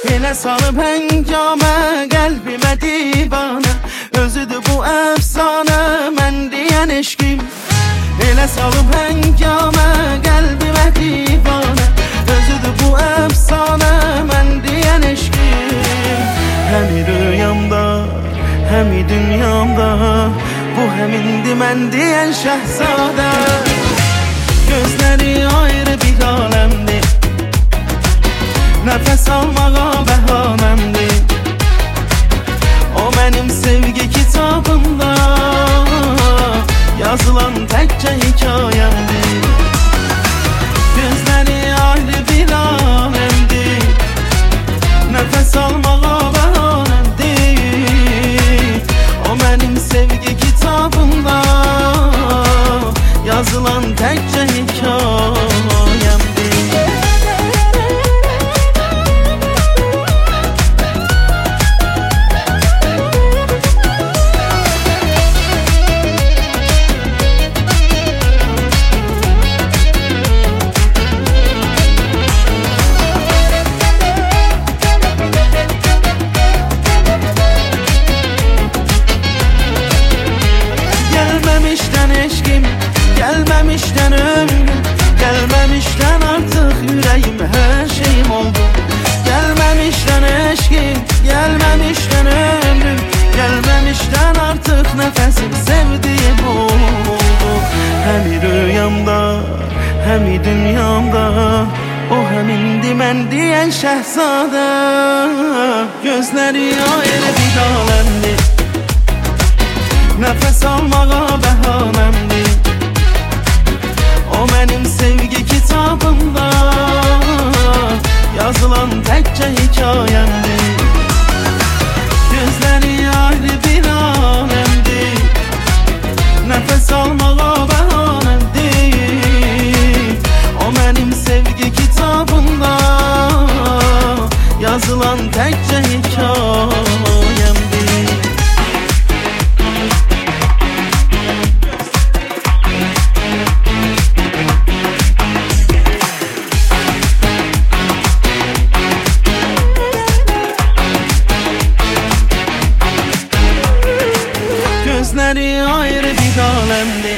Elə salıb həngamə, qəlbimə divanə, özüdür bu əfsanə, mən deyən eşqim. Elə salıb həngamə, qəlbimə divanə, özüdür bu əfsanə, mən deyən eşqim. Həmi rüyamda, həmi dünyamda, bu həmindir mən deyən şəhzadə. Gözləri ayrı bir aləmdir, nəfəs almağa bəhanəmdir. O mənim sevgi kitabımda yazılan təkcə hikayəmdir. Gözləri ayrı bir aləmdir, nəfəs almağa bəhanəmdir. O mənim sevgi kitabımda yazılan təkcə hikayəmdir. Gəlməmişdən eşqim, gəlməmişdən ömrüm, gəlməmişdən artıq ürəyim, hər şeyim oldu. Gəlməmişdən eşqim, gəlməmişdən ömrüm, gəlməmişdən artıq nəfəsim, sevdiyim oldu. Həmi rüyamda, həmi dünyamda, o həmindir mən deyən şəhzadə. Gözləri ayrı bir aləmdir, nəfəs almağa bəhanəmdir. O mənim sevgi kitabımda yazılan təkcə hikayəmdir. Gözləri ayrı bir aləmdir, nəfəs almağa bəhanəmdir. O mənim sevgi kitabımda yazılan təkcə hikayəmdir. Gözləri ayrı bir aləmdir,